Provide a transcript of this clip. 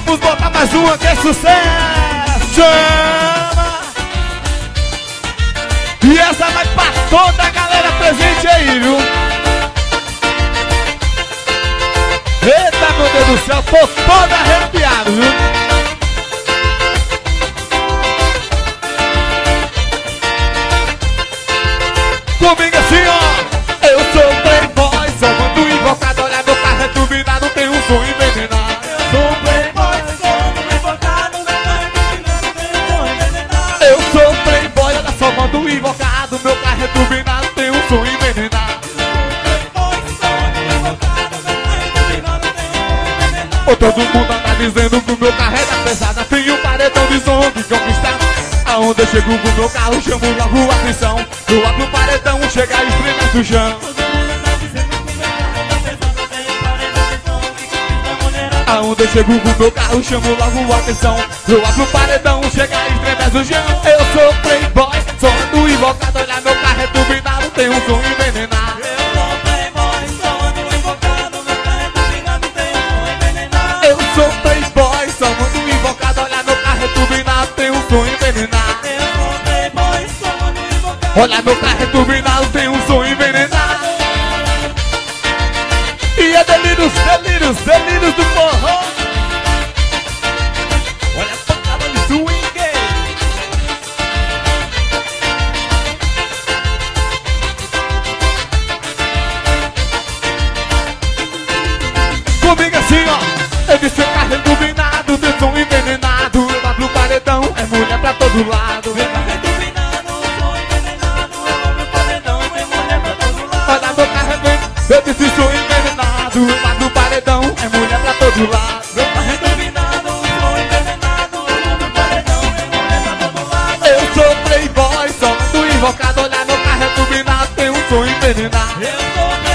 Vamos botar mais uma que é sucesso. Chama! E essa vai pra toda a galera presente aí, viu? Eita, meu Deus do céu, tô todo arrepiado, viu? Comigo assim, ó. Eu sou playboy, sou mando invocado. Olha meu carro é turbinado, tem um som envenenado. Eu sou playboy, sou mando invocado. Meu carro é turbinado, tem um som envenenado. Eu sou playboy, olha só, mando invocado. Meu carro é turbinado, tem um som envenenado. Ô, todo mundo anda dizendo que o meu carro é da pesada. Tem um paredão de som que conquistar. Aonde eu chego com o meu carro, chamo logo a atenção. Eu abro o paredão, chega e estremece o chão. Aonde eu chego com o meu carro, chamo logo a atenção. Eu abro o paredão, chega e estremece o chão. Eu sou playboy, sou do invocado. Olha meu carro é turbinado, tem um som envenenado. Eu sou playboy, sou do invocado. Olha meu carro é turbinado, tem um som envenenado. Olha meu carro é turbinado, tem um som envenenado. E é delírios, delírios, delírios do forró. Olha a pancada de swing. Comigo assim, ó. Eu disse carro é turbinado, tem som envenenado. Eu abro o paredão, é mulher pra todo lado. Olha meu carro é bem, eu disse sou envenenado. Eu bato no paredão, é mulher pra todo lado. Meu carro é turbinado, sou envenenado. No paredão, é mulher pra todo lado. Eu sou playboy, sou do invocado. Olha meu carro é turbinado, tem um som envenenado. Eu sou